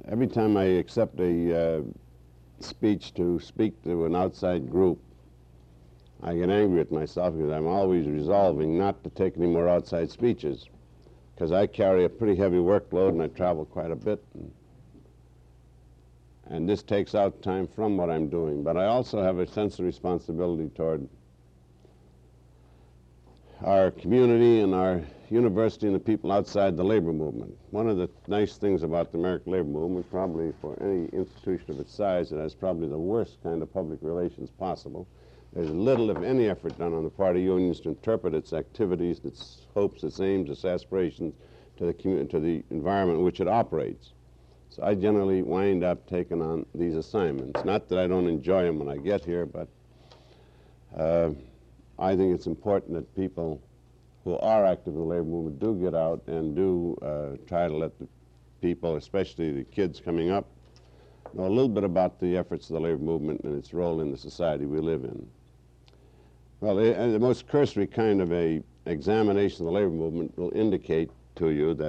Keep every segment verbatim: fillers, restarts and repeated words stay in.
Every time I accept a uh, speech to speak to an outside group, I get angry at myself because I'm always resolving not to take any more outside speeches, because I carry a pretty heavy workload and I travel quite a bit. And, and this takes out time from what I'm doing. But I also have a sense of responsibility toward our community and our university and the people outside the labor movement. One of the nice things about the American labor movement, probably for any institution of its size, it has probably the worst kind of public relations possible. There's little, if any, effort done on the part of unions to interpret its activities, its hopes, its aims, its aspirations to the community, to the environment in which it operates. So I generally wind up taking on these assignments. Not that I don't enjoy them when I get here, but uh, I think it's important that people who are active in the labor movement do get out and do uh, try to let the people, especially the kids coming up, know a little bit about the efforts of the labor movement and its role in the society we live in. Well, the, the most cursory kind of a examination of the labor movement will indicate to you that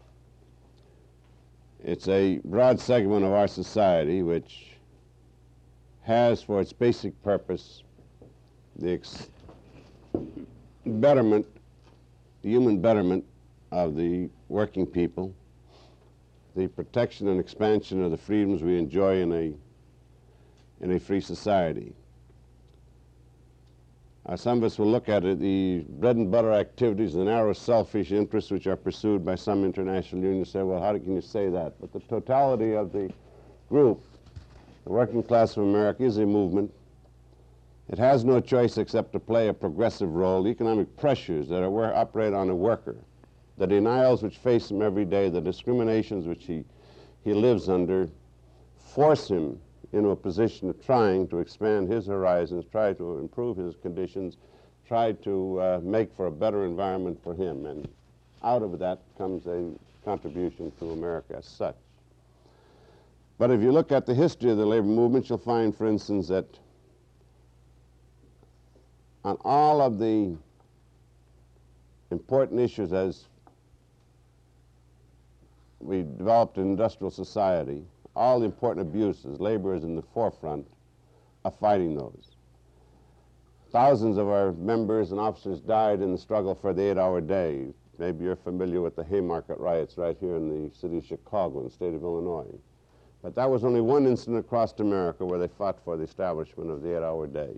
it's a broad segment of our society which has for its basic purpose the ex betterment, the human betterment of the working people, the protection and expansion of the freedoms we enjoy in a, in a free society. Uh, some of us will look at it, the bread and butter activities, the narrow selfish interests which are pursued by some international unions, say, well, how can you say that? But the totality of the group, the working class of America, is a movement. It has no choice except to play a progressive role. The economic pressures that are, operate on a worker, the denials which face him every day, the discriminations which he, he lives under, force him into a position of trying to expand his horizons, try to improve his conditions, try to uh, make for a better environment for him. And out of that comes a contribution to America as such. But if you look at the history of the labor movement, you'll find, for instance, that on all of the important issues as we developed an industrial society, all the important abuses, labor is in the forefront of fighting those. Thousands of our members and officers died in the struggle for the eight-hour day. Maybe you're familiar with the Haymarket riots right here in the city of Chicago in the state of Illinois. But that was only one incident across America where they fought for the establishment of the eight-hour day.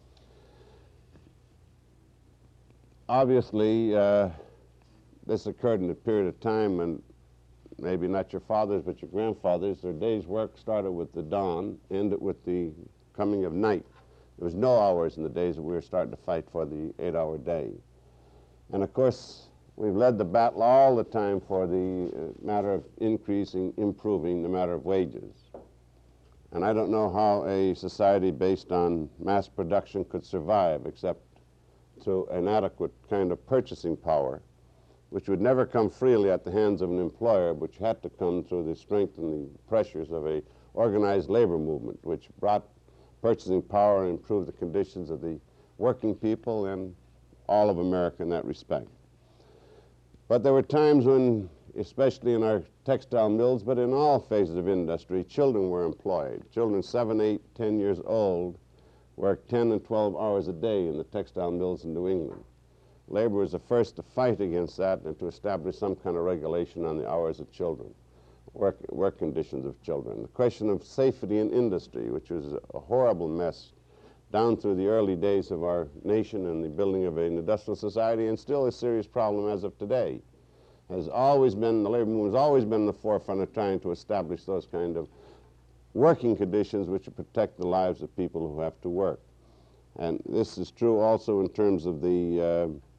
Obviously, uh, this occurred in a period of time when maybe not your fathers, but your grandfathers, their day's work started with the dawn, ended with the coming of night. There was no hours in the days that we were starting to fight for the eight-hour day. And of course, we've led the battle all the time for the uh, matter of increasing, improving the matter of wages. And I don't know how a society based on mass production could survive except through an adequate kind of purchasing power, which would never come freely at the hands of an employer, which had to come through the strength and the pressures of a organized labor movement, which brought purchasing power and improved the conditions of the working people and all of America in that respect. But there were times when, especially in our textile mills, but in all phases of industry, children were employed. Children seven, eight, ten years old worked ten and twelve hours a day in the textile mills in New England. Labor was the first to fight against that and to establish some kind of regulation on the hours of children, work, work conditions of children. The question of safety in industry, which was a horrible mess down through the early days of our nation and the building of an industrial society, and still a serious problem as of today, has always been, the labor movement has always been in the forefront of trying to establish those kind of working conditions which protect the lives of people who have to work. And this is true also in terms of the uh,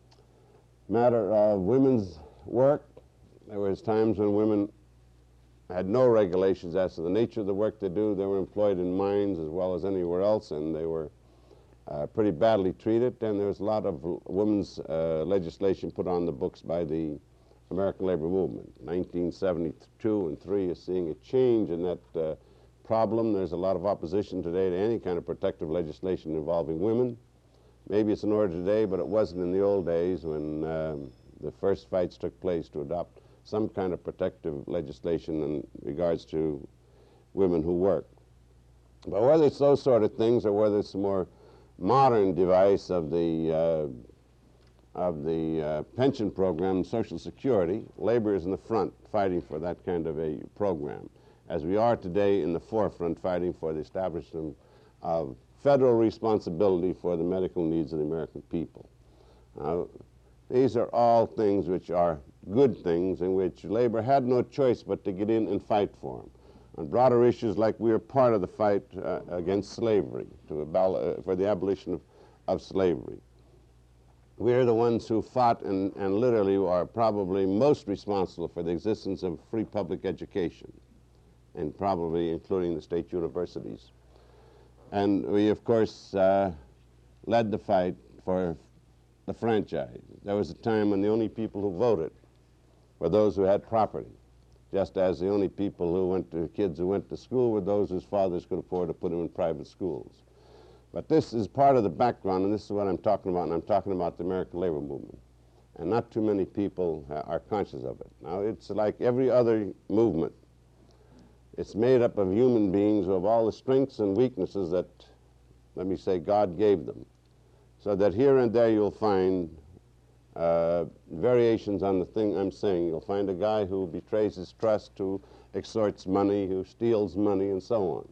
matter of women's work. There was times when women had no regulations as to the nature of the work they do. They were employed in mines as well as anywhere else, and they were uh, pretty badly treated. And there was a lot of women's uh, legislation put on the books by the American labor movement. nineteen seventy-two and three is seeing a change in that uh, problem. There's a lot of opposition today to any kind of protective legislation involving women. Maybe it's in order today, but it wasn't in the old days when um, the first fights took place to adopt some kind of protective legislation in regards to women who work. But whether it's those sort of things or whether it's a more modern device of the, uh, of the uh, pension program, Social Security, labor is in the front fighting for that kind of a program, as we are today in the forefront fighting for the establishment of federal responsibility for the medical needs of the American people. Uh, these are all things which are good things in which labor had no choice but to get in and fight for them. On broader issues like we are part of the fight uh, against slavery, to abol uh, for the abolition of, of slavery. We are the ones who fought and, and literally are probably most responsible for the existence of free public education, and probably including the state universities. And we, of course, uh, led the fight for the franchise. There was a time when the only people who voted were those who had property, just as the only people who went to, kids who went to school were those whose fathers could afford to put them in private schools. But this is part of the background, and this is what I'm talking about, and I'm talking about the American labor movement. And not too many people uh, are conscious of it. Now, it's like every other movement. It's made up of human beings who have all the strengths and weaknesses that, let me say, God gave them. So that here and there you'll find uh, variations on the thing I'm saying. You'll find a guy who betrays his trust, who extorts money, who steals money, and so on.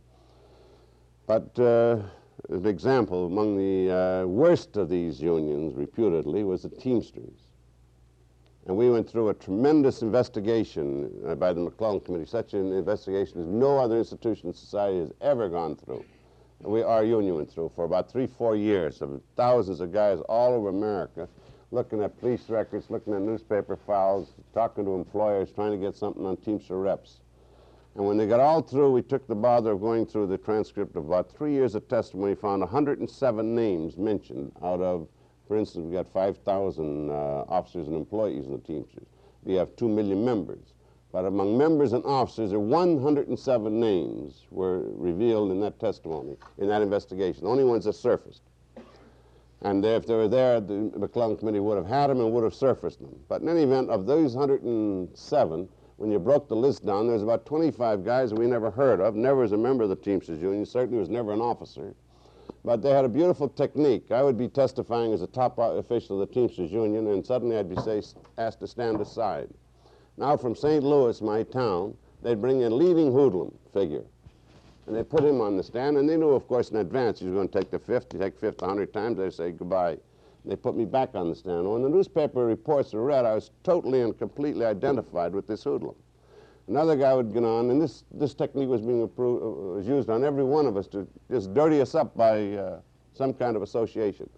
But uh, an example, among the uh, worst of these unions, reputedly, was the Teamsters. And we went through a tremendous investigation uh, by the McClellan Committee, such an investigation as no other institution in society has ever gone through. And we, our union went through for about three, four years of thousands of guys all over America looking at police records, looking at newspaper files, talking to employers, trying to get something on Teamster reps. And when they got all through, we took the bother of going through the transcript of about three years of testimony, found one hundred seven names mentioned out of, for instance, we got five thousand uh, officers and employees in the Teamsters. We have two million members. But among members and officers, there one hundred seven names were revealed in that testimony, in that investigation, the only ones that surfaced. And if they were there, the McClellan Committee would have had them and would have surfaced them. But in any event, of those one hundred seven, when you broke the list down, there was about twenty-five guys that we never heard of, never as a member of the Teamsters Union, certainly was never an officer. But they had a beautiful technique. I would be testifying as a top official of the Teamsters Union, and suddenly I'd be say, asked to stand aside. Now from Saint Louis, my town, they'd bring in a leading hoodlum figure. And they put him on the stand, and they knew, of course, in advance he was going to take the fifth. You take fifth a hundred times, they'd say goodbye. They put me back on the stand. When the newspaper reports were read, I was totally and completely identified with this hoodlum. Another guy would get on, and this, this technique was being approved, uh, was used on every one of us to just dirty us up by uh, some kind of association.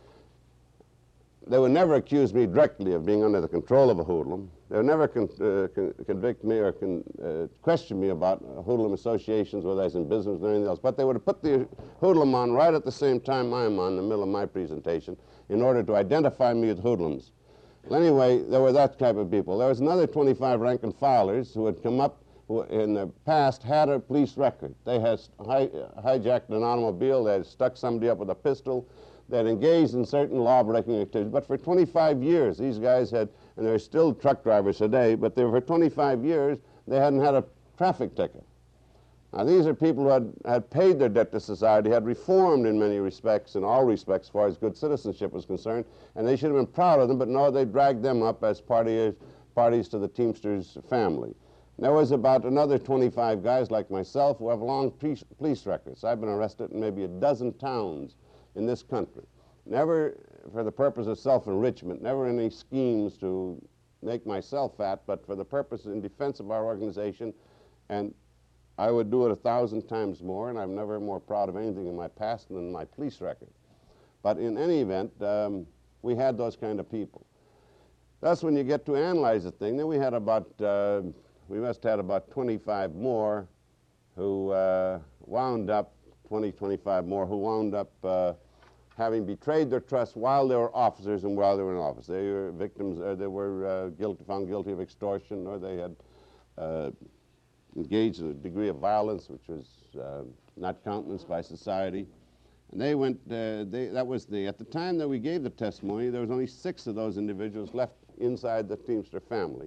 They would never accuse me directly of being under the control of a hoodlum. They would never con uh, con convict me or con uh, question me about uh, hoodlum associations, whether I was in business or anything else. But they would have put the hoodlum on right at the same time I'm on, in the middle of my presentation, in order to identify me with hoodlums. Well, anyway, there were that type of people. There was another twenty-five rank and filers who had come up, who in the past had a police record. They had hi hijacked an automobile, they had stuck somebody up with a pistol, they had engaged in certain law-breaking activities. But for twenty-five years, these guys had, and they're still truck drivers today, but they were for twenty-five years, they hadn't had a traffic ticket. Now, these are people who had, had paid their debt to society, had reformed in many respects, in all respects, as far as good citizenship was concerned, and they should have been proud of them, but no, they dragged them up as party, parties to the Teamsters family. And there was about another twenty-five guys like myself who have long police, police records. I've been arrested in maybe a dozen towns in this country. Never for the purpose of self-enrichment, never any schemes to make myself fat, but for the purpose in defense of our organization, and I would do it a thousand times more, and I'm never more proud of anything in my past than my police record. But in any event, um, we had those kind of people. That's when you get to analyze the thing. Then we had about, uh, we must have had about twenty-five more who uh, wound up, twenty, twenty-five more, who wound up uh, having betrayed their trust while they were officers and while they were in office. They were victims, or they were uh, guilty, found guilty of extortion, or they had uh, engaged in a degree of violence which was uh, not countenanced by society. And they went, uh, they, that was the, at the time that we gave the testimony, there was only six of those individuals left inside the Teamster family.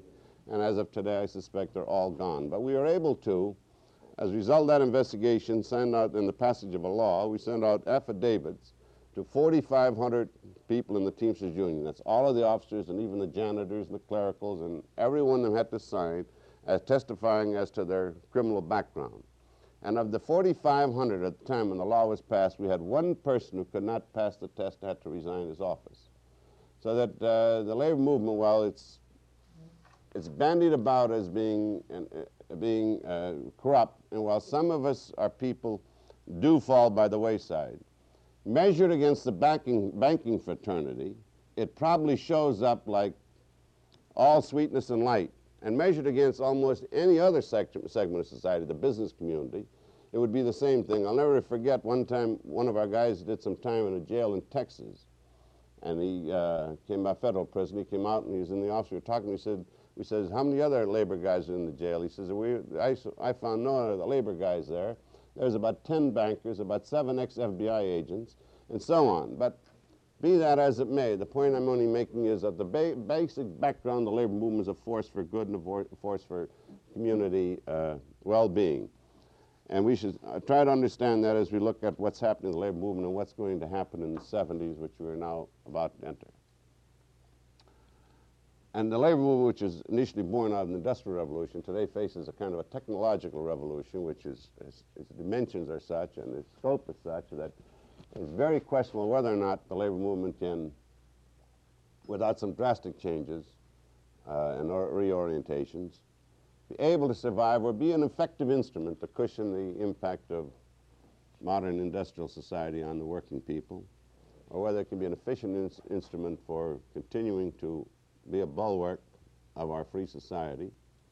And as of today, I suspect they're all gone. But we were able to, as a result of that investigation, send out, in the passage of a law, we sent out affidavits to forty-five hundred people in the Teamsters Union. That's all of the officers and even the janitors and the clericals and everyone that had to sign as testifying as to their criminal background. And of the forty-five hundred at the time when the law was passed, we had one person who could not pass the test, had to resign his office. So that uh, the labor movement, while it's, it's bandied about as being, uh, being uh, corrupt, and while some of us, our people, do fall by the wayside, measured against the banking, banking fraternity, it probably shows up like all sweetness and light. And measured against almost any other section, segment of society, the business community, it would be the same thing. I'll never forget one time one of our guys did some time in a jail in Texas, and he uh, came by federal prison. He came out and he was in the office. We were talking. He said, "We says, how many other labor guys are in the jail?" He says, "We, I, I found no other labor guys there. There's about ten bankers, about seven ex-F B I agents, and so on." But be that as it may, the point I'm only making is that the ba basic background of the labor movement is a force for good and a force for community uh, well-being. And we should uh, try to understand that as we look at what's happening in the labor movement and what's going to happen in the seventies, which we are now about to enter. And the labor movement, which is initially born out of the Industrial Revolution, today faces a kind of a technological revolution, which is, is its dimensions are such and its scope is such that it's very questionable whether or not the labor movement can, without some drastic changes uh, and or reorientations, be able to survive or be an effective instrument to cushion the impact of modern industrial society on the working people, or whether it can be an efficient ins instrument for continuing to be a bulwark of our free society,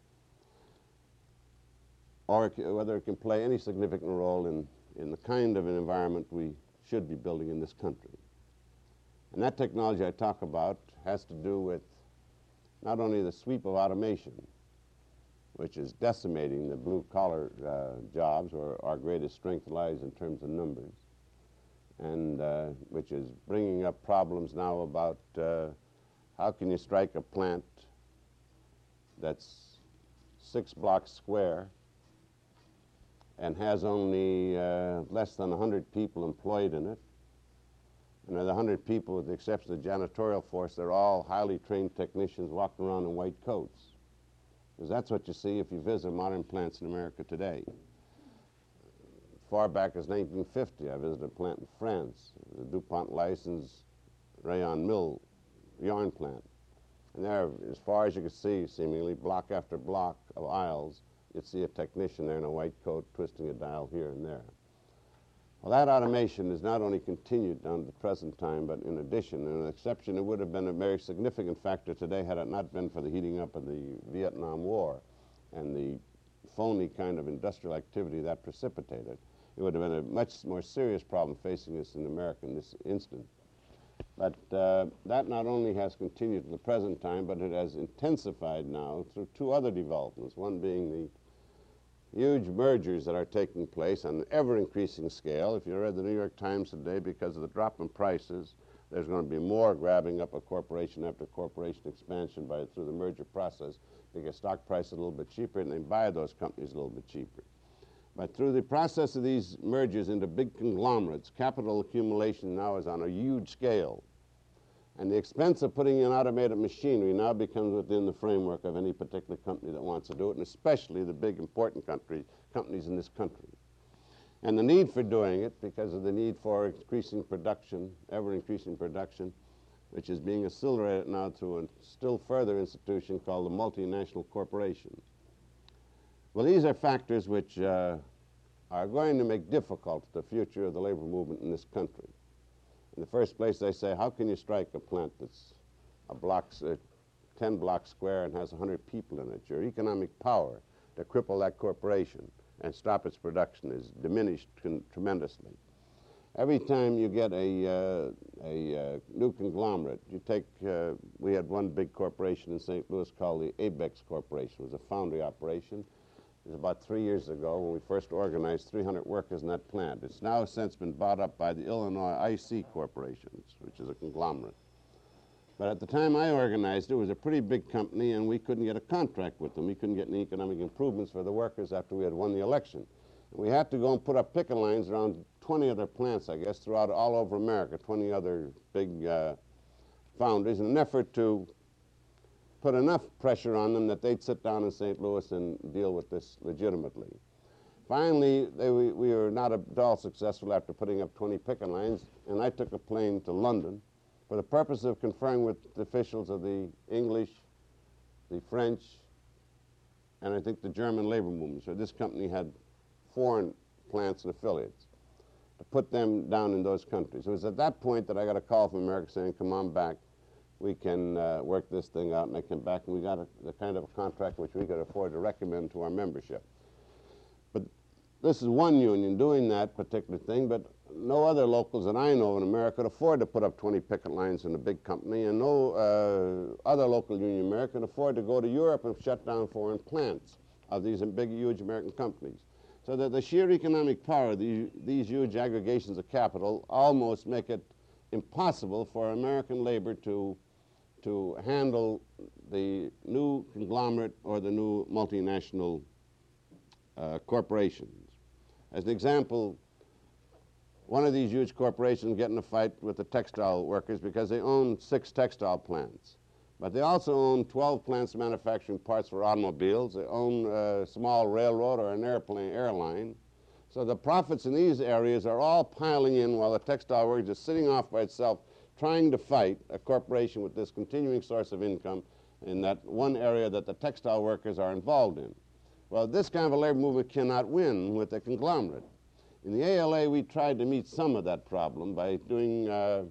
or it can, whether it can play any significant role in, in the kind of an environment we should be building in this country. And that technology I talk about has to do with not only the sweep of automation, which is decimating the blue-collar uh, jobs where our greatest strength lies in terms of numbers, and uh, which is bringing up problems now about uh, how can you strike a plant that's six blocks square and has only uh, less than one hundred people employed in it. And of the one hundred people, with the exception of the janitorial force, they're all highly trained technicians walking around in white coats. Because that's what you see if you visit modern plants in America today. Far back as nineteen fifty, I visited a plant in France, the DuPont licensed rayon mill yarn plant. And there, as far as you could see, seemingly block after block of aisles, you'd see a technician there in a white coat twisting a dial here and there. Well, that automation has not only continued down to the present time, but in addition, and an exception, it would have been a very significant factor today had it not been for the heating up of the Vietnam War and the phony kind of industrial activity that precipitated. It would have been a much more serious problem facing us in America in this instant. But uh, that not only has continued to the present time, but it has intensified now through two other developments, one being the huge mergers that are taking place on an ever-increasing scale. If you read the New York Times today, because of the drop in prices, there's going to be more grabbing up of corporation after corporation expansion by through the merger process, because stock price is a little bit cheaper and they buy those companies a little bit cheaper. But through the process of these mergers into big conglomerates, capital accumulation now is on a huge scale. And the expense of putting in automated machinery now becomes within the framework of any particular company that wants to do it, and especially the big important country, companies in this country. And the need for doing it, because of the need for increasing production, ever-increasing production, which is being accelerated now through a still further institution called the multinational corporations. Well, these are factors which uh, are going to make difficult the future of the labor movement in this country. In the first place, they say, how can you strike a plant that's a block, uh, ten blocks square and has one hundred people in it? Your economic power to cripple that corporation and stop its production is diminished tremendously. Every time you get a, uh, a uh, new conglomerate, you take, uh, we had one big corporation in Saint Louis called the ABEX Corporation. It was a foundry operation. It was about three years ago when we first organized three hundred workers in that plant. It's now since been bought up by the Illinois I C Corporation, which is a conglomerate. But at the time I organized it, it was a pretty big company, and we couldn't get a contract with them. We couldn't get any economic improvements for the workers after we had won the election. We had to go and put up picket lines around twenty other plants, I guess, throughout all over America, twenty other big uh, foundries, in an effort to put enough pressure on them that they'd sit down in Saint Louis and deal with this legitimately. Finally, they, we, we were not at all successful after putting up twenty picket lines, and I took a plane to London for the purpose of conferring with the officials of the English, the French, and I think the German labor movement. So this company had foreign plants and affiliates, to put them down in those countries. It was at that point that I got a call from America saying, come on back, we can uh, work this thing out. And I came back, and we got a, the kind of a contract which we could afford to recommend to our membership. But this is one union doing that particular thing, but no other locals that I know in America could afford to put up twenty picket lines in a big company, and no uh, other local union in America could afford to go to Europe and shut down foreign plants of these big, huge American companies. So that the sheer economic power of these, these huge aggregations of capital almost make it impossible for American labor to, to handle the new conglomerate or the new multinational uh, corporations. As an example, one of these huge corporations get in a fight with the textile workers because they own six textile plants. But they also own twelve plants manufacturing parts for automobiles. They own a small railroad or an airplane, airline. So the profits in these areas are all piling in while the textile worker is just sitting off by itself trying to fight a corporation with this continuing source of income in that one area that the textile workers are involved in. Well, this kind of a labor movement cannot win with a conglomerate. In the A L A, we tried to meet some of that problem by doing, uh,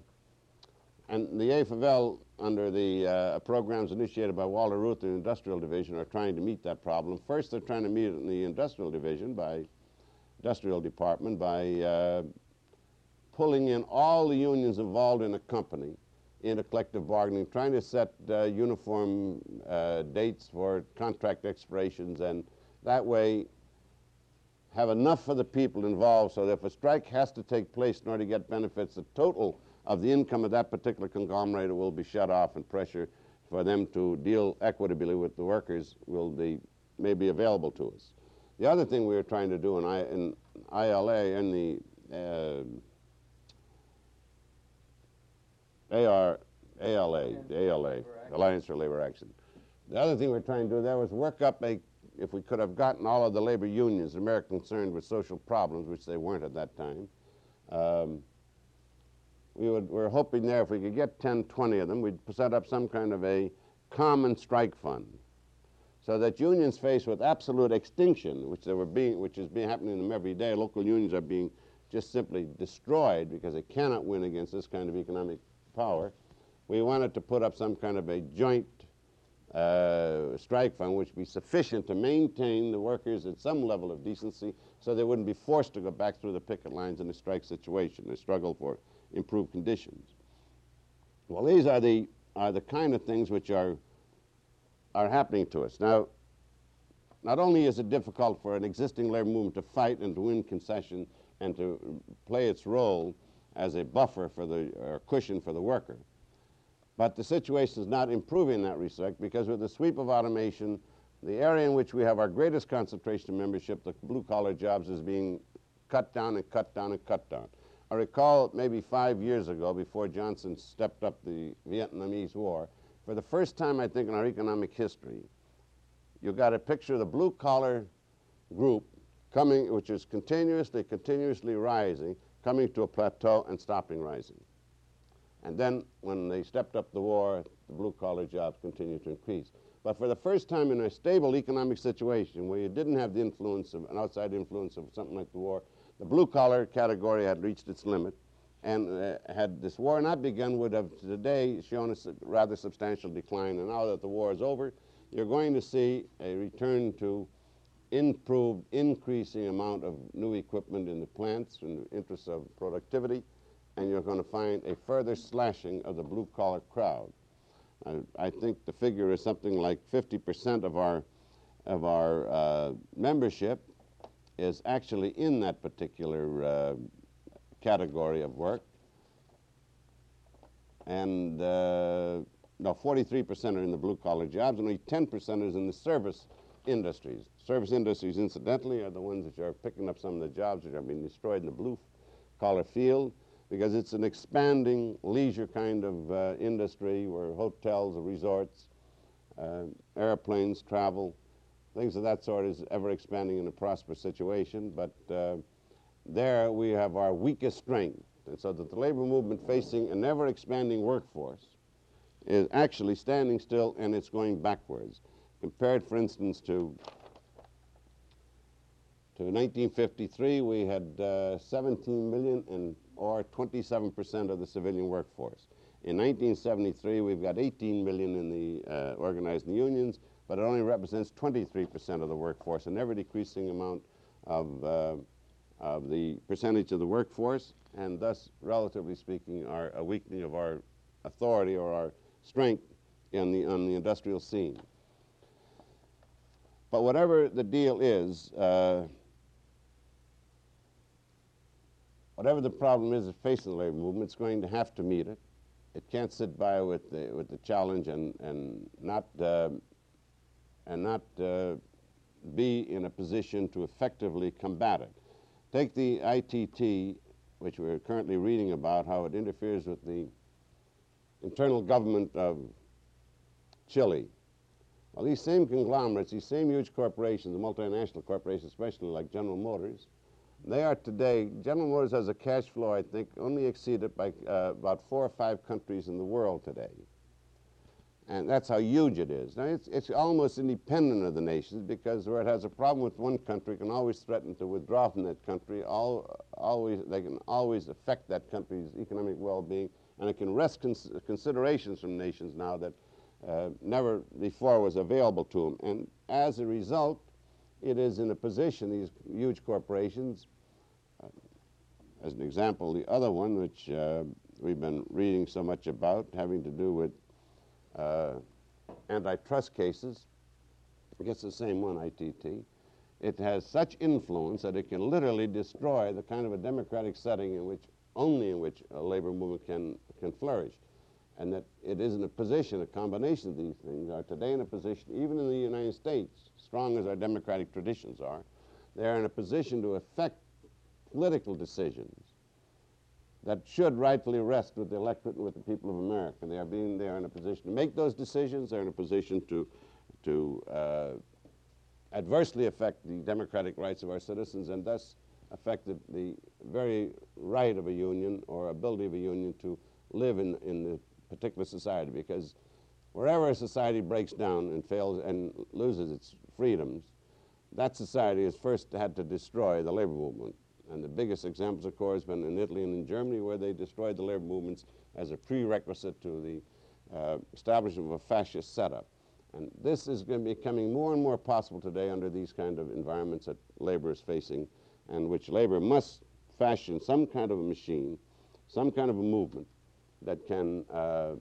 and the A F L, under the uh, programs initiated by Walter Reuther, the Industrial Division, are trying to meet that problem. First, they're trying to meet it in the Industrial Division, by Industrial Department, by uh, pulling in all the unions involved in a company into collective bargaining, trying to set uh, uniform uh, dates for contract expirations, and that way have enough for the people involved so that if a strike has to take place in order to get benefits, the total of the income of that particular conglomerate will be shut off, and pressure for them to deal equitably with the workers will be, may be available to us. The other thing we were trying to do in, I, in I L A, in the uh, A R, A L A, the A L A, Alliance for Labor Action. The other thing we were trying to do there was work up a, if we could have gotten all of the labor unions, America concerned with social problems, which they weren't at that time, um, we would, we were hoping there if we could get ten, twenty of them, we'd set up some kind of a common strike fund, so that unions faced with absolute extinction, which they were being, which is being happening to them every day. Local unions are being just simply destroyed because they cannot win against this kind of economic power. We wanted to put up some kind of a joint uh, strike fund which would be sufficient to maintain the workers at some level of decency, so they wouldn't be forced to go back through the picket lines in a strike situation, a struggle for improved conditions. Well, these are the, are the kind of things which are, are happening to us. Now, not only is it difficult for an existing labor movement to fight and to win concession and to play its role as a buffer for the, or cushion for the worker, but the situation is not improving in that respect, because with the sweep of automation, the area in which we have our greatest concentration of membership, the blue-collar jobs, is being cut down and cut down and cut down. I recall maybe five years ago, before Johnson stepped up the Vietnamese War, for the first time, I think, in our economic history, you got a picture of the blue-collar group coming, which is continuously, continuously rising, coming to a plateau and stopping rising. And then when they stepped up the war, the blue-collar jobs continued to increase. But for the first time in a stable economic situation where you didn't have the influence of an outside influence of something like the war, the blue-collar category had reached its limit, and uh, had this war not begun, would have today shown a rather substantial decline. And now that the war is over, you're going to see a return to improved, increasing amount of new equipment in the plants in the interests of productivity, and you're going to find a further slashing of the blue-collar crowd. I, I think the figure is something like fifty percent of our, of our uh, membership is actually in that particular uh, category of work. And uh, no, forty-three percent are in the blue-collar jobs, and only ten percent is in the service industries. Service industries, incidentally, are the ones that are picking up some of the jobs that are being destroyed in the blue-collar field, because it's an expanding leisure kind of uh, industry where hotels, resorts, uh, airplanes, travel, things of that sort is ever expanding in a prosperous situation. But uh, there we have our weakest strength. And so that the labor movement, facing an ever-expanding workforce, is actually standing still, and it's going backwards. Compared, for instance, to to nineteen fifty-three, we had uh, seventeen million and or twenty-seven percent of the civilian workforce. In nineteen seventy-three, we've got eighteen million in the uh, organized in the unions, but it only represents twenty-three percent of the workforce, an ever-decreasing amount of, uh, of the percentage of the workforce, and thus, relatively speaking, our, a weakening of our authority or our strength in the, on the industrial scene. But whatever the deal is, uh, whatever the problem is facing the labor movement, it's going to have to meet it. It can't sit by with the, with the challenge and, and not, uh, and not uh, be in a position to effectively combat it. Take the I T T, which we're currently reading about, how it interferes with the internal government of Chile. Well, these same conglomerates, these same huge corporations, the multinational corporations, especially like General Motors, they are today, General Motors has a cash flow, I think, only exceeded by uh, about four or five countries in the world today. And that's how huge it is. Now, it's, it's almost independent of the nations, because where it has a problem with one country, it can always threaten to withdraw from that country. All, always, they can always affect that country's economic well-being, and it can wrest cons considerations from nations now that uh, never before was available to them. And as a result, it is in a position, these huge corporations, uh, as an example, the other one, which uh, we've been reading so much about, having to do with uh, antitrust cases, I guess the same one, I T T, it has such influence that it can literally destroy the kind of a democratic setting in which, only in which a labor movement can, can flourish. And that it is in a position, a combination of these things are today in a position, even in the United States, strong as our democratic traditions are, they are in a position to affect political decisions that should rightfully rest with the electorate and with the people of America. They are being, they are in a position to make those decisions. They're in a position to, to uh, adversely affect the democratic rights of our citizens, and thus affect the, the very right of a union or ability of a union to live in, in the particular society. Because wherever a society breaks down and fails and loses its freedoms, that society has first had to destroy the labor movement. And the biggest examples, of course, have been in Italy and in Germany, where they destroyed the labor movements as a prerequisite to the uh, establishment of a fascist setup. And this is going to be becoming more and more possible today under these kind of environments that labor is facing, and which labor must fashion some kind of a machine, some kind of a movement that can uh,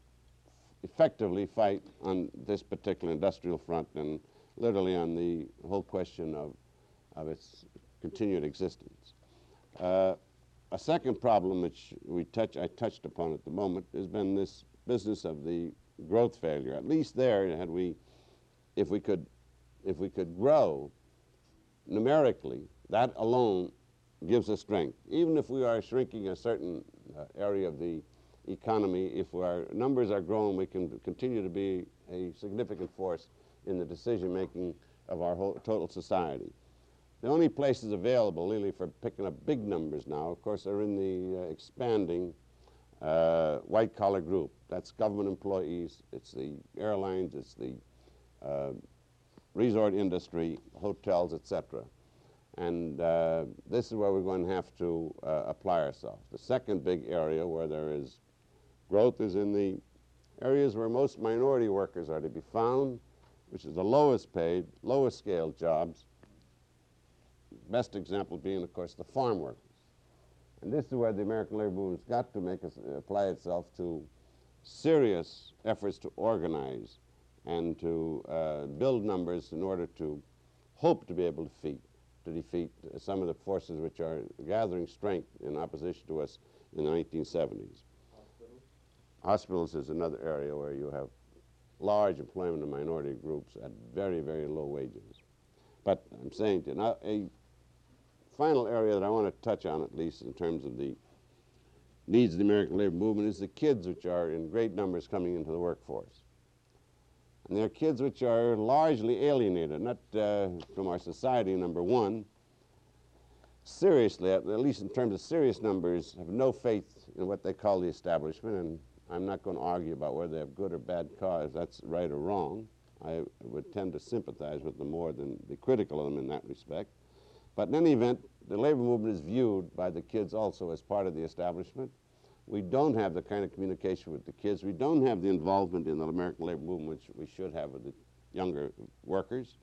effectively fight on this particular industrial front and literally on the whole question of, of its continued existence. Uh, a second problem which we touch, I touched upon at the moment has been this business of the growth failure. At least there, had we, if we could, if we could grow numerically, that alone gives us strength. Even if we are shrinking a certain uh, area of the economy, if our numbers are growing, we can continue to be a significant force in the decision-making of our whole total society. The only places available really for picking up big numbers now, of course, are in the uh, expanding uh, white-collar group. That's government employees, it's the airlines, it's the uh, resort industry, hotels, et cetera. And uh, this is where we're going to have to uh, apply ourselves. The second big area where there is growth is in the areas where most minority workers are to be found, which is the lowest paid, lowest scale jobs. Best example being, of course, the farm workers. And this is where the American labor movement's got to make us, uh, apply itself to serious efforts to organize and to uh, build numbers in order to hope to be able to defeat, to defeat uh, some of the forces which are gathering strength in opposition to us in the nineteen seventies. Hospitals? Hospitals is another area where you have large employment of minority groups at very, very low wages. But I'm saying to you, now a final area that I want to touch on, at least in terms of the needs of the American labor movement, is the kids which are in great numbers coming into the workforce. And they're kids which are largely alienated, not uh, from our society, number one, seriously, at least in terms of serious numbers, have no faith in what they call the establishment, and I'm not going to argue about whether they have good or bad cause, that's right or wrong. I would tend to sympathize with them more than be critical of them in that respect. But in any event, the labor movement is viewed by the kids also as part of the establishment. We don't have the kind of communication with the kids. We don't have the involvement in the American labor movement which we should have with the younger workers.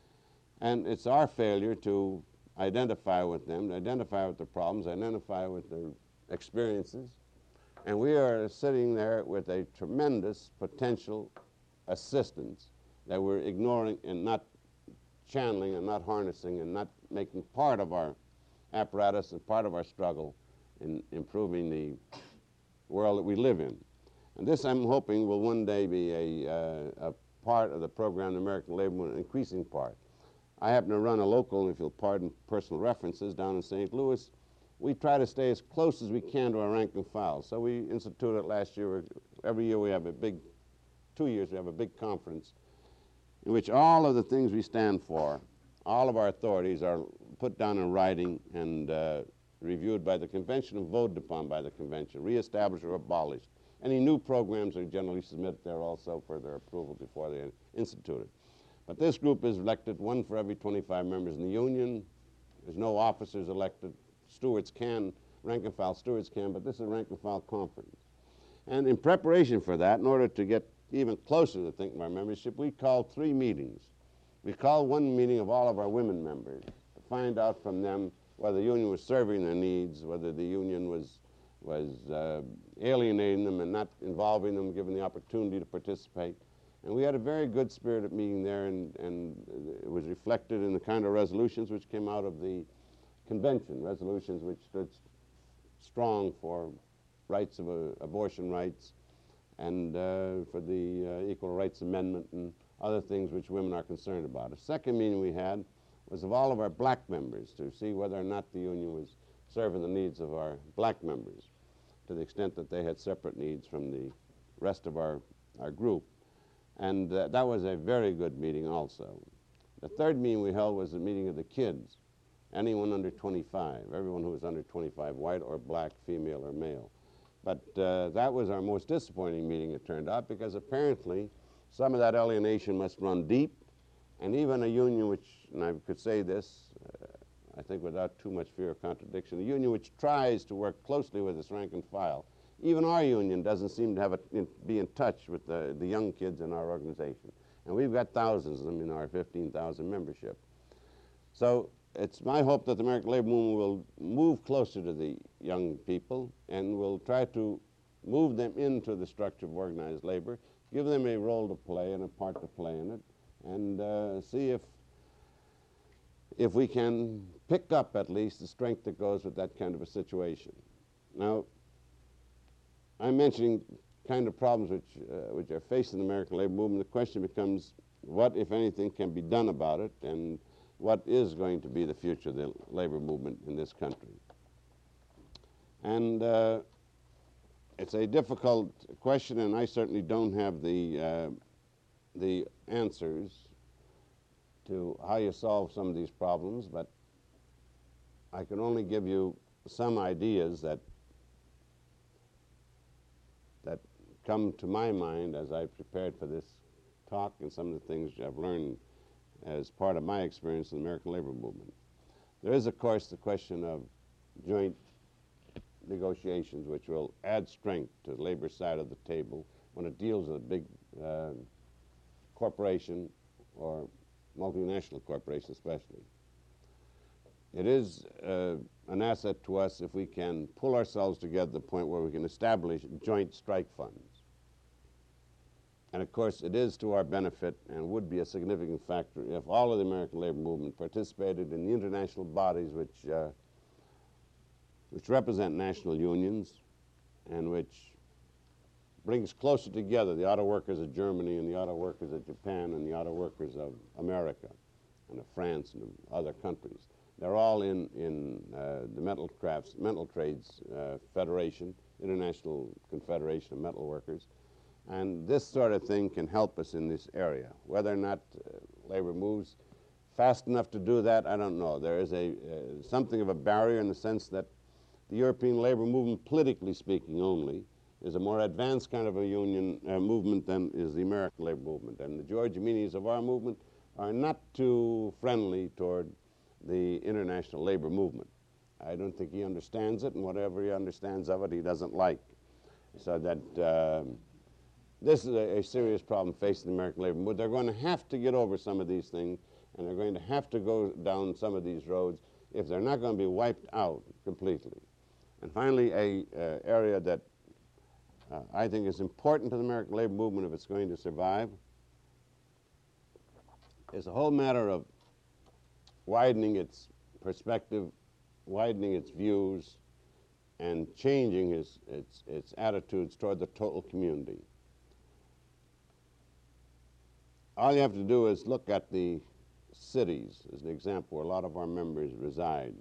And it's our failure to identify with them, to identify with their problems, identify with their experiences. And we are sitting there with a tremendous potential assistance that we're ignoring and not channeling and not harnessing and not making part of our apparatus and part of our struggle in improving the world that we live in. And this, I'm hoping, will one day be a, uh, a part of the program, the American Labor Movement, an increasing part. I happen to run a local, if you'll pardon personal references, down in Saint Louis. We try to stay as close as we can to our rank and file. So we instituted last year, every year we have a big, two years we have a big conference in which all of the things we stand for, all of our authorities are put down in writing and uh, reviewed by the convention and voted upon by the convention, reestablished or abolished. Any new programs are generally submitted there also for their approval before they're instituted. But this group is elected, one for every twenty-five members in the union. There's no officers elected. Stewards can, rank and file stewards can, but this is a rank and file conference. And in preparation for that, in order to get even closer to think of our membership, we called three meetings. We called one meeting of all of our women members to find out from them whether the union was serving their needs, whether the union was, was uh, alienating them and not involving them, giving the opportunity to participate. And we had a very good spirited meeting there, and, and it was reflected in the kind of resolutions which came out of the convention, resolutions which stood strong for rights of uh, abortion rights and uh, for the uh, Equal Rights Amendment and other things which women are concerned about. A second meeting we had was of all of our black members to see whether or not the union was serving the needs of our black members to the extent that they had separate needs from the rest of our, our group. And uh, that was a very good meeting also. The third meeting we held was a meeting of the kids, anyone under twenty-five, everyone who was under twenty-five, white or black, female or male. But uh, that was our most disappointing meeting, it turned out, because apparently some of that alienation must run deep, and even a union which, and I could say this, uh, I think without too much fear of contradiction, a union which tries to work closely with its rank and file, even our union doesn't seem to have a, in, be in touch with the, the young kids in our organization. And we've got thousands of them in our fifteen thousand membership. So it's my hope that the American Labor Movement will move closer to the young people and will try to move them into the structure of organized labor, give them a role to play and a part to play in it, and uh, see if, if we can pick up at least the strength that goes with that kind of a situation. Now, I'm mentioning kind of problems which, uh, which are facing the American labor movement. The question becomes what, if anything, can be done about it, and what is going to be the future of the labor movement in this country. And uh, it's a difficult question, and I certainly don't have the, uh, the answers to how you solve some of these problems, but I can only give you some ideas that that come to my mind as I prepared for this talk and some of the things I've learned as part of my experience in the American labor movement. There is, of course, the question of joint negotiations, which will add strength to the labor side of the table when it deals with a big uh, corporation or multinational corporation especially. It is uh, an asset to us if we can pull ourselves together to the point where we can establish joint strike funds. And of course, it is to our benefit and would be a significant factor if all of the American labor movement participated in the international bodies which, uh, which represent national unions and which brings closer together the auto workers of Germany and the auto workers of Japan and the auto workers of America and of France and of other countries. They're all in, in uh, the Metal Crafts, Metal Trades uh, Federation, International Confederation of Metal Workers. And this sort of thing can help us in this area. Whether or not uh, labor moves fast enough to do that, I don't know. There is a, uh, something of a barrier in the sense that the European labor movement, politically speaking only, is a more advanced kind of a union uh, movement than is the American labor movement. And the George Meanies of our movement are not too friendly toward the international labor movement. I don't think he understands it, and whatever he understands of it, he doesn't like. So that um, this is a, a serious problem facing the American labor movement. They're going to have to get over some of these things, and they're going to have to go down some of these roads if they're not going to be wiped out completely. And finally, a uh, area that uh, I think is important to the American labor movement if it's going to survive is the whole matter of widening its perspective, widening its views, and changing his, its, its attitudes toward the total community. All you have to do is look at the cities as an example where a lot of our members reside.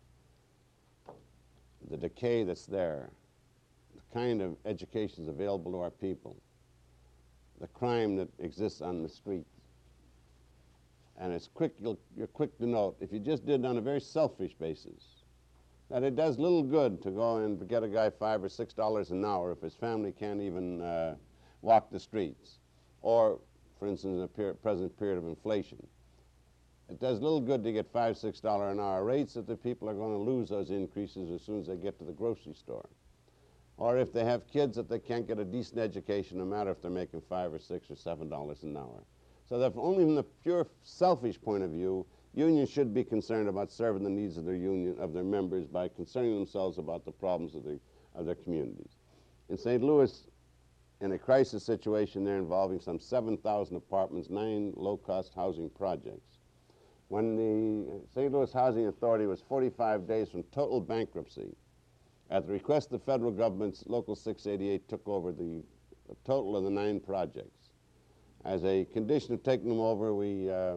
The decay that's there, the kind of education that's available to our people, the crime that exists on the streets. And it's quick, you'll, you're quick to note, if you just did it on a very selfish basis, that it does little good to go and get a guy five or six dollars an hour if his family can't even uh, walk the streets. Or, for instance, in the per present period of inflation. It does little good to get five, six dollar an hour rates if the people are going to lose those increases as soon as they get to the grocery store. Or if they have kids that they can't get a decent education, no matter if they're making five or six or seven dollars an hour. So that only from the pure selfish point of view, unions should be concerned about serving the needs of their union, of their members, by concerning themselves about the problems of, the, of their communities. In Saint Louis, in a crisis situation there involving some seven thousand apartments, nine low-cost housing projects, when the Saint Louis Housing Authority was forty-five days from total bankruptcy, at the request of the federal government's Local six eighty-eight took over the, the total of the nine projects. As a condition of taking them over, we, uh,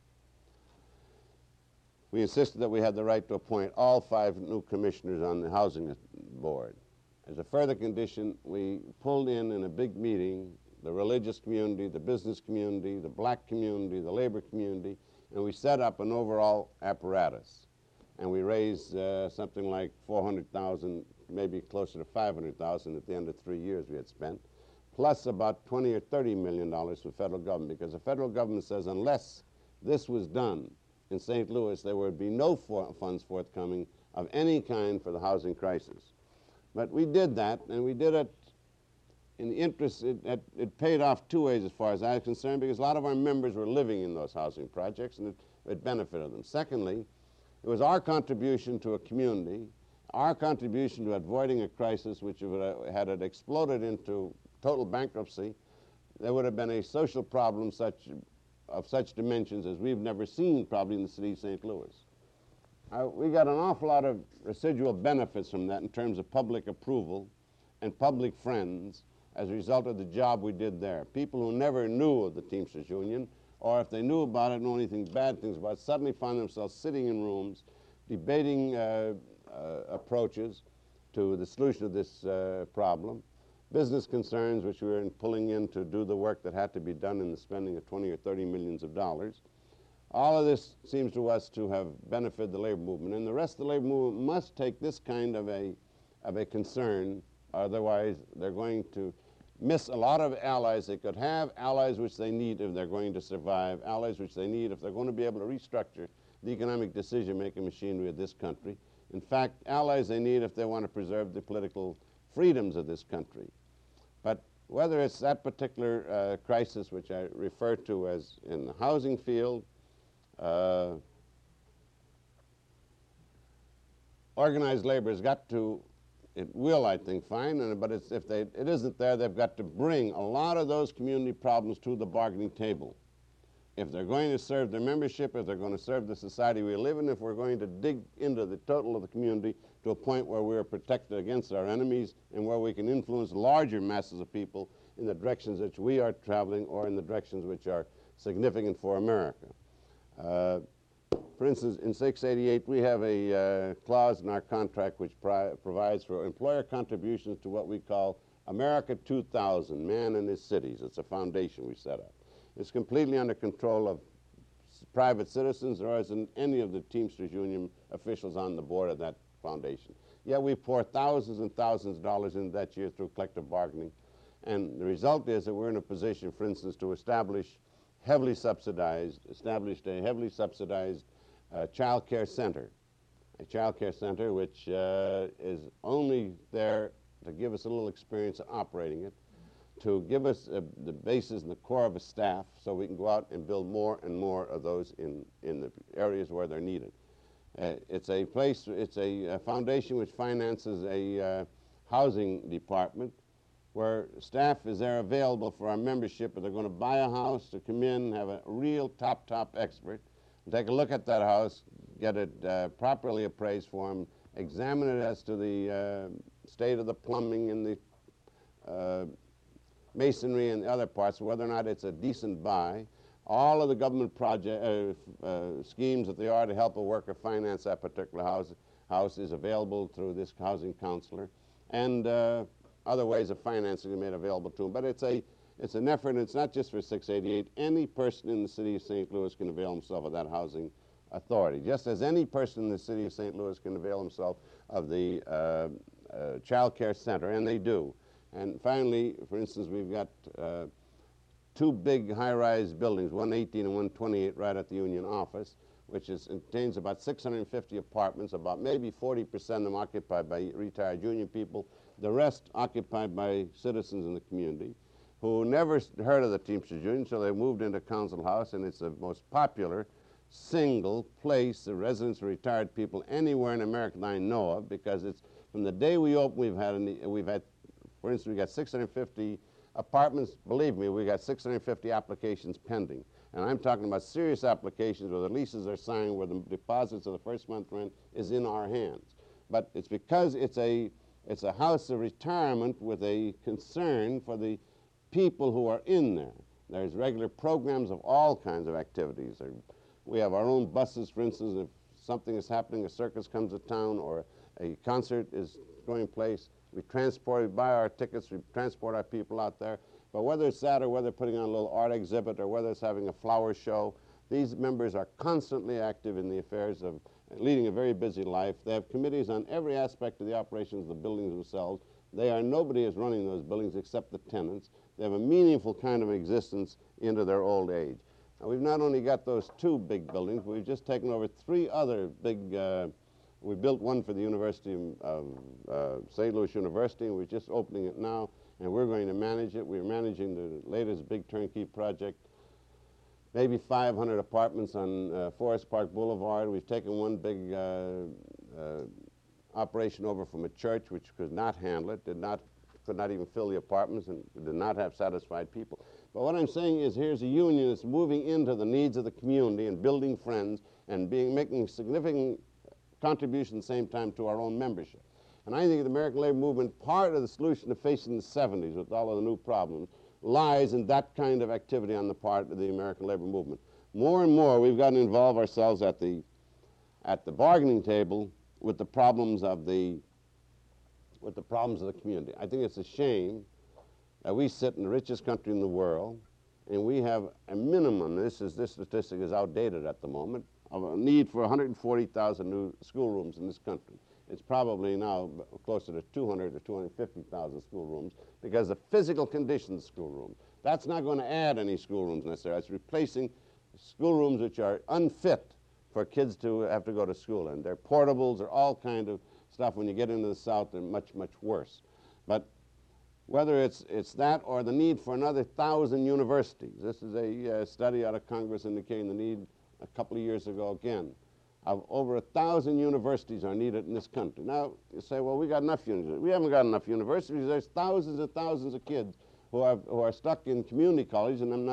we insisted that we had the right to appoint all five new commissioners on the housing board. As a further condition, we pulled in in a big meeting the religious community, the business community, the black community, the labor community, and we set up an overall apparatus. And we raised uh, something like four hundred thousand, maybe closer to five hundred thousand at the end of three years we had spent, plus about twenty or thirty million dollars from the federal government, because the federal government says unless this was done in Saint Louis, there would be no for funds forthcoming of any kind for the housing crisis. But we did that, and we did it in the interest, it, it, it paid off two ways as far as I was concerned, because a lot of our members were living in those housing projects, and it, it benefited them. Secondly, it was our contribution to a community, our contribution to avoiding a crisis which would have, had it exploded into total bankruptcy, there would have been a social problem such, of such dimensions as we've never seen probably in the city of Saint Louis. Uh, we got an awful lot of residual benefits from that in terms of public approval and public friends as a result of the job we did there. People who never knew of the Teamsters Union, or if they knew about it, knew anything bad things about it, suddenly found themselves sitting in rooms debating uh, uh, approaches to the solution of this uh, problem, business concerns which we were in pulling in to do the work that had to be done in the spending of twenty or thirty millions of dollars. All of this seems to us to have benefited the labor movement, and the rest of the labor movement must take this kind of a, of a concern, otherwise they're going to miss a lot of allies they could have, allies which they need if they're going to survive, allies which they need if they're going to be able to restructure the economic decision-making machinery of this country. In fact, allies they need if they want to preserve the political freedoms of this country. But whether it's that particular uh, crisis which I refer to as in the housing field, uh, organized labor has got to, it will, I think, find, and, but it's, if they, it isn't there, they've got to bring a lot of those community problems to the bargaining table. if they're going to serve their membership, if they're going to serve the society we live in, if we're going to dig into the total of the community to a point where we are protected against our enemies and where we can influence larger masses of people in the directions which we are traveling or in the directions which are significant for America. Uh, for instance, in six eighty-eight, we have a uh, clause in our contract which pri provides for employer contributions to what we call America two thousand, Man in His Cities. It's a foundation we set up. It's completely under control of private citizens. There isn't any of the Teamsters Union officials on the board of that foundation. Yet we pour thousands and thousands of dollars into that year through collective bargaining. And the result is that we're in a position, for instance, to establish heavily subsidized, established a heavily subsidized uh, child care center. A child care center which uh, is only there to give us a little experience in operating it, to give us uh, the basis and the core of a staff so we can go out and build more and more of those in, in the areas where they're needed. Uh, it's a place, it's a, a foundation which finances a uh, housing department where staff is there available for our membership. If they're going to buy a house, to come in, have a real top, top expert, and take a look at that house, get it uh, properly appraised for them, examine it as to the uh, state of the plumbing and the uh, masonry and the other parts, whether or not it's a decent buy. All of the government project uh, uh, schemes that they are to help a worker finance that particular house, house is available through this housing counselor, and uh, other ways of financing are made available to them. But it's a it's an effort, and it's not just for six eighty-eight. Any person in the city of Saint Louis can avail himself of that housing authority, just as any person in the city of Saint Louis can avail himself of the uh, uh, child care center, and they do. And finally, for instance, we've got uh, two big high-rise buildings, one eighteen and one twenty-eight, right at the union office, which is, contains about six hundred fifty apartments, about maybe forty percent of them occupied by retired union people, the rest occupied by citizens in the community who never heard of the Teamsters Union, so they moved into Council House, and it's the most popular single place of residents of retired people anywhere in America that I know of, because it's from the day we opened, we've had, an, we've had for instance, we got six hundred fifty apartments. Believe me, we got six hundred fifty applications pending. And I'm talking about serious applications where the leases are signed, where the deposits of the first month rent is in our hands. But it's because it's a, it's a house of retirement with a concern for the people who are in there. There's regular programs of all kinds of activities. We have our own buses, for instance, if something is happening, a circus comes to town or a concert is going place, we transport, we buy our tickets, we transport our people out there. But whether it's that or whether putting on a little art exhibit or whether it's having a flower show, these members are constantly active in the affairs of leading a very busy life. They have committees on every aspect of the operations of the buildings themselves. They are, nobody is running those buildings except the tenants. They have a meaningful kind of existence into their old age. Now, we've not only got those two big buildings, we've just taken over three other big, uh, we built one for the University of uh, Saint Louis University, and we're just opening it now, and we're going to manage it. We're managing the latest big turnkey project, maybe five hundred apartments on uh, Forest Park Boulevard. We've taken one big uh, uh, operation over from a church which could not handle it, did not, could not even fill the apartments, and did not have satisfied people. But what I'm saying is, here's a union that's moving into the needs of the community and building friends and being, making significant contribution at the same time to our own membership. And I think the American labor movement, part of the solution to facing the seventies with all of the new problems, lies in that kind of activity on the part of the American labor movement. More and more, we've got to involve ourselves at the, at the bargaining table with the problems of the, with the problems of the community. I think it's a shame that we sit in the richest country in the world, and we have a minimum, this, is, this statistic is outdated at the moment, of a need for one hundred forty thousand new schoolrooms in this country. It's probably now closer to two hundred or two hundred fifty thousand schoolrooms because the physical conditions of schoolrooms. That's not going to add any schoolrooms necessarily. It's replacing schoolrooms which are unfit for kids to have to go to school in. They're portables, they're all kind of stuff. When you get into the South, they're much, much worse. But whether it's, it's that or the need for another thousand universities. This is a uh, study out of Congress indicating the need a couple of years ago again of over a thousand universities are needed in this country. Now, you say, well, we got enough universities. We haven't got enough universities. There's thousands and thousands of kids who are, who are stuck in community college, and I'm not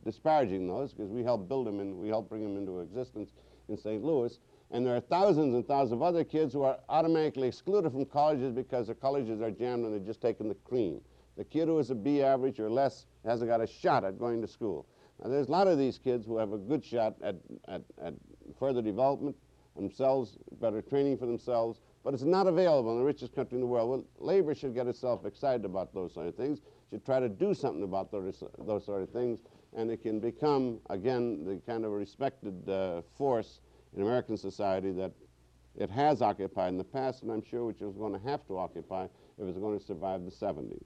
disparaging those because we helped build them and we helped bring them into existence in Saint Louis. And there are thousands and thousands of other kids who are automatically excluded from colleges because their colleges are jammed and they're just taking the cream. The kid who is a B average or less hasn't got a shot at going to school. Now, there's a lot of these kids who have a good shot at, at, at further development themselves, better training for themselves, but it's not available in the richest country in the world. Well, labor should get itself excited about those sort of things, should try to do something about those, those sort of things, and it can become, again, the kind of a respected uh, force in American society that it has occupied in the past, and I'm sure which it was going to have to occupy if it was going to survive the seventies.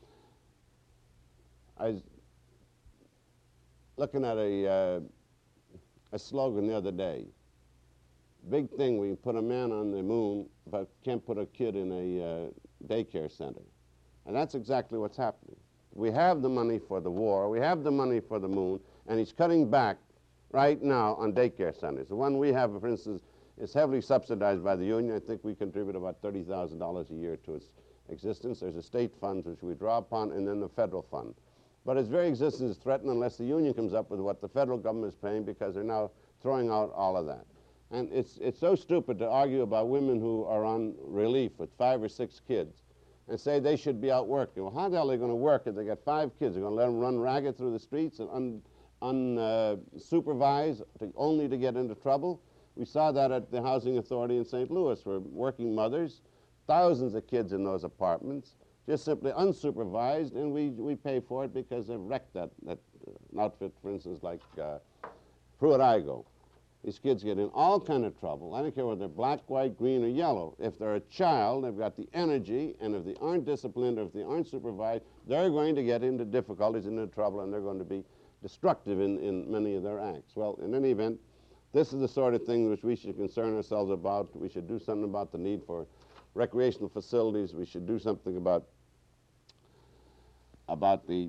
I was looking at a, uh, a slogan the other day. Big thing, we can put a man on the moon, but can't put a kid in a uh, daycare center. And that's exactly what's happening. We have the money for the war, we have the money for the moon, and he's cutting back right now on daycare centers. The one we have, for instance, is heavily subsidized by the union. I think we contribute about thirty thousand dollars a year to its existence. There's a state fund which we draw upon, and then the federal fund. But its very existence is threatened unless the union comes up with what the federal government is paying, because they're now throwing out all of that. And it's, it's so stupid to argue about women who are on relief with five or six kids and say they should be out working. Well, how the hell are they going to work if they got five kids? They're going to let them run ragged through the streets and unsupervised, un, uh, to, only to get into trouble? We saw that at the Housing Authority in Saint Louis, where working mothers, thousands of kids in those apartments, just simply unsupervised, and we, we pay for it because they've wrecked that, that uh, outfit, for instance, like uh, Pruitt-Igoe. These kids get in all kind of trouble. I don't care whether they're black, white, green, or yellow. If they're a child, they've got the energy, and if they aren't disciplined or if they aren't supervised, they're going to get into difficulties, into trouble, and they're going to be destructive in, in many of their acts. Well, in any event, this is the sort of thing which we should concern ourselves about. We should do something about the need for recreational facilities. We should do something about, about the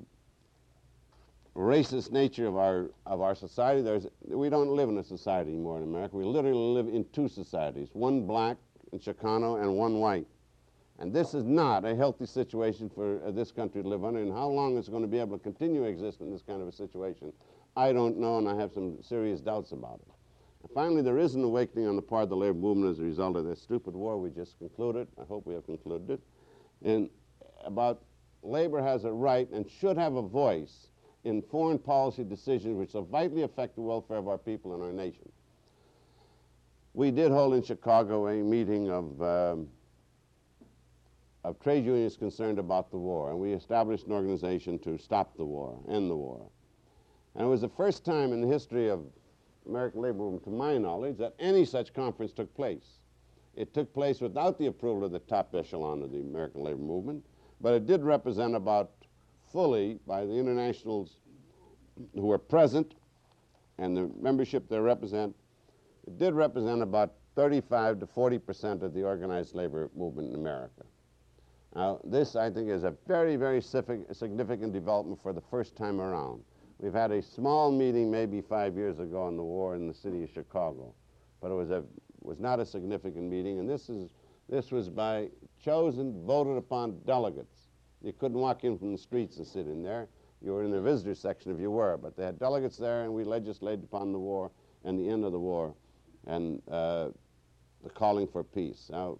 racist nature of our, of our society. There's, we don't live in a society anymore in America. We literally live in two societies, one black and Chicano and one white. And this is not a healthy situation for uh, this country to live under, and how long it's going to be able to continue to exist in this kind of a situation, I don't know, and I have some serious doubts about it. And finally, there is an awakening on the part of the labor movement as a result of this stupid war we just concluded. I hope we have concluded it. And about labor has a right and should have a voice in foreign policy decisions which so vitally affect the welfare of our people and our nation. We did hold in Chicago a meeting of, um, of trade unions concerned about the war, and we established an organization to stop the war, end the war. And it was the first time in the history of American labor movement, to my knowledge, that any such conference took place. It took place without the approval of the top echelon of the American labor movement, but it did represent about fully by the internationals who were present and the membership they represent, it did represent about thirty-five to forty percent of the organized labor movement in America. Now, this, I think, is a very, very significant development for the first time around. We've had a small meeting maybe five years ago on the war in the city of Chicago, but it was, a, was not a significant meeting, and this, is, this was by chosen, voted upon delegates. You couldn't walk in from the streets and sit in there. You were in the visitor section if you were, but they had delegates there, and we legislated upon the war and the end of the war and uh, the calling for peace. Now,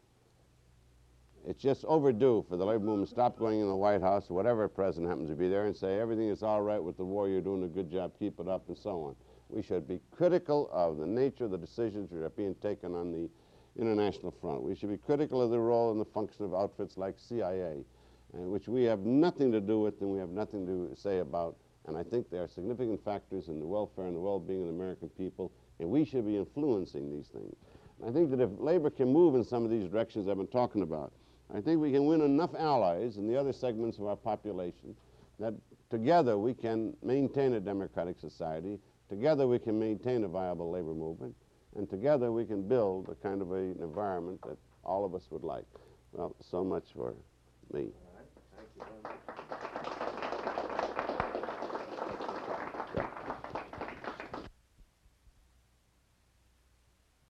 it's just overdue for the labor movement to stop going in the White House or whatever president happens to be there and say everything is all right with the war, you're doing a good job, keep it up, and so on. We should be critical of the nature of the decisions that are being taken on the international front. We should be critical of the role and the function of outfits like C I A, and which we have nothing to do with and we have nothing to say about, and I think they are significant factors in the welfare and the well-being of the American people, and we should be influencing these things. And I think that if labor can move in some of these directions I've been talking about, I think we can win enough allies in the other segments of our population that together we can maintain a democratic society, together we can maintain a viable labor movement, and together we can build a kind of a, an environment that all of us would like. Well, so much for me.